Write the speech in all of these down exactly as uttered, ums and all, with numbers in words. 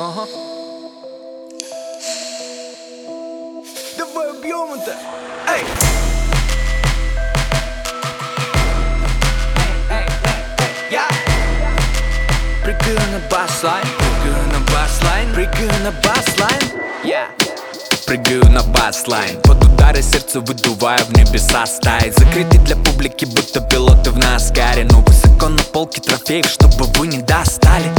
Ага. Давай убьем это. Эй! Прыгаю на баслайн, прыгаю на баслайн, прыгаю на баслайн, yeah. Прыгаю на баслайн, под удары сердца выдуваю в небеса стаи. Закрытый для публики, будто пилоты в Наскаре. Но высоко на полке трофеев, чтобы вы не достали.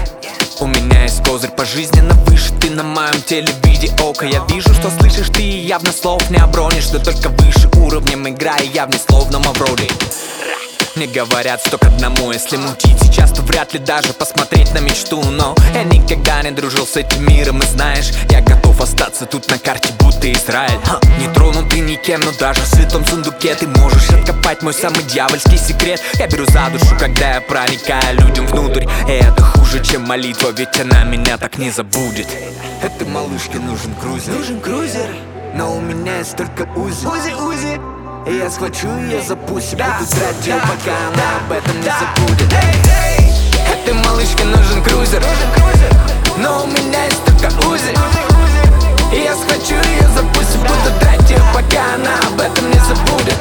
У меня есть козырь пожизненно выше, ты на моем теле в виде ока. Я вижу, что слышишь ты, и явно слов не обронишь. Да только выше уровнем играя, я в несловном Авроде. Мне говорят сто к одному, если мутить сейчас, то вряд ли даже посмотреть на мечту. Но я никогда не дружил с этим миром, и знаешь, я готов остаться тут на карте, будто Израиль. Ха, не тронутый никем, но даже в светлом сундуке ты можешь откопать мой самый дьявольский секрет. Я беру за душу, когда я проникаю людям внутрь, и это хуже, чем молитва, ведь она меня так не забудет. Этой малышке нужен крузер, нужен крузер, но у меня есть только Узи, Узи, Узи. И я схвачу ее за пуси, да, буду драть ее, пока она об этом не забудет. Этой малышке нужен крузер, но у меня есть только Узи. И я схвачу ее за пуси, буду драть ее, пока она об этом не забудет.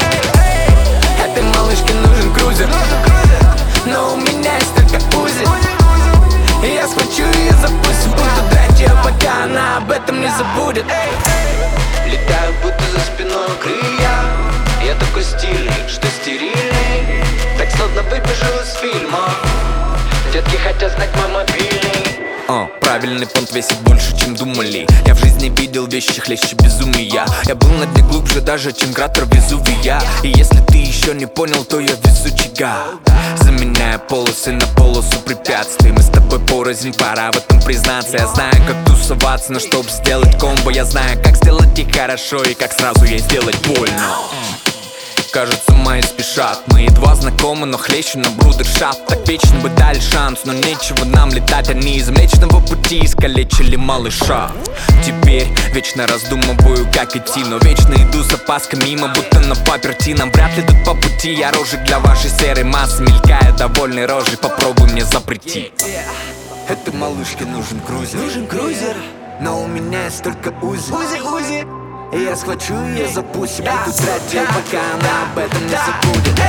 Этой малышке нужен крузер, но у меня есть только Узи. И я схвачу ее за пуси, буду драть ее, пока она об этом не забудет. Летаю, будто за спиной крылья. Я такой стильный, что стерильный, так словно выбежал из фильма. Детки хотят знать мой мобильный. О, правильный понт весит больше, чем думали. Я в жизни видел вещи хлеще безумия. Я был на дне глубже даже, чем кратер Везувия. И если ты еще не понял, то я везучий гад, заменяя полосы на полосу препятствий. Мы с тобой порознь, пора в этом признаться. Я знаю, как тусоваться, но чтоб сделать комбо, я знаю, как сделать их хорошо и как сразу ей сделать больно. Кажется, мои спешат, мы едва знакомы, но хлещу на брудершафт. Так вечно бы дали шанс, но нечего нам летать. Они из Млечного Пути искалечили малыша. Теперь вечно раздумываю, как идти, но вечно иду с опаской мимо, будто на паперти. Нам вряд ли тут по пути, я рожик для вашей серой массы. Мелькая довольной рожей, попробуй мне запретить. Этой малышке нужен крузер, нужен крузер, но у меня есть только Узи, Узи, Узи. И я схвачу ее за пуси, буду драть ее, пока она об этом не забудет.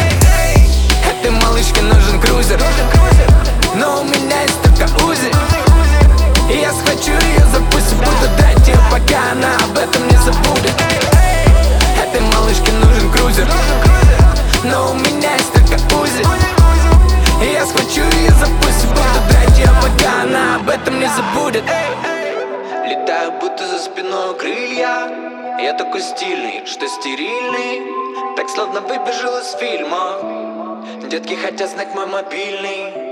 Этой малышке нужен крузер, но у меня есть только Узи. И я схвачу ее за пуси, буду драть ее, пока она об этом не забудет. Этой малышке нужен крузер, но у меня есть только Узи. И я схвачу ее за пуси, буду драть ее, пока она об этом не забудет. Летаю, будто за спиной крылья. Я такой стильный, что стерильный, так словно выбежал из фильма. Детки хотят знать мой мобильный.